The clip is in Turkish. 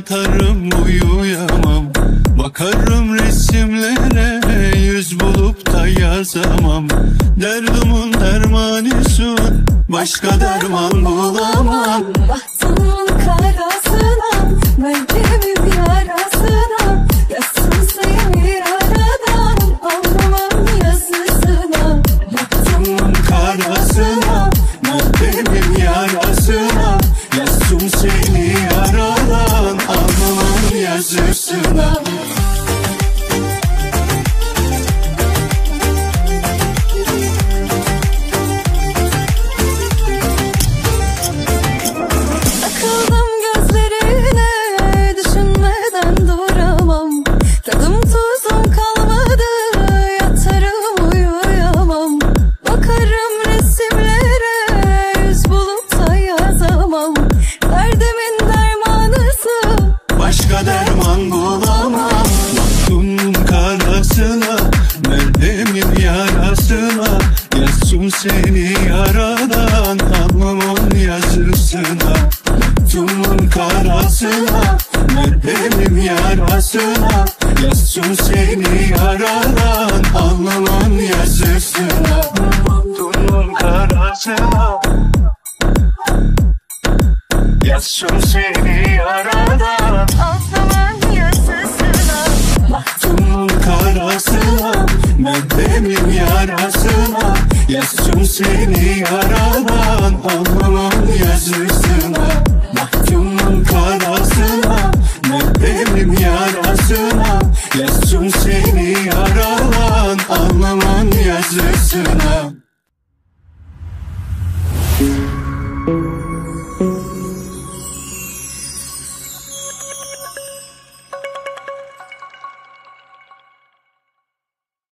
yatarım uyuyamam. Bakarım resimlere, yüz bulup da yazamam. Derdumun dermanısun, başka derman bulamam. Bahtımın karasına, mertemin yarasına, yazsın seni aradan, alnımın yazısına. Bahtımın karasına, mertemin yarasına, yazsın seni aradan, alnımın yazısına. Başka derman bulamam. Bahtımın karasına, merdemin yarasına, yazsın seni yaradan, alnımın yazısına. Bahtımın karasına, merdemin yarasına, yazsın seni yaradan, alnımın yazısına. Bahtımın karasına, yazsın seni yaradan, Alnımın yazısına. bahtımın karasına, merdemin yarasına, yazsın seni yaradan, alnımın yazısına. Bahtımın karasına, merdemin yarasına, yazsın seni yaradan, alnımın yazısına.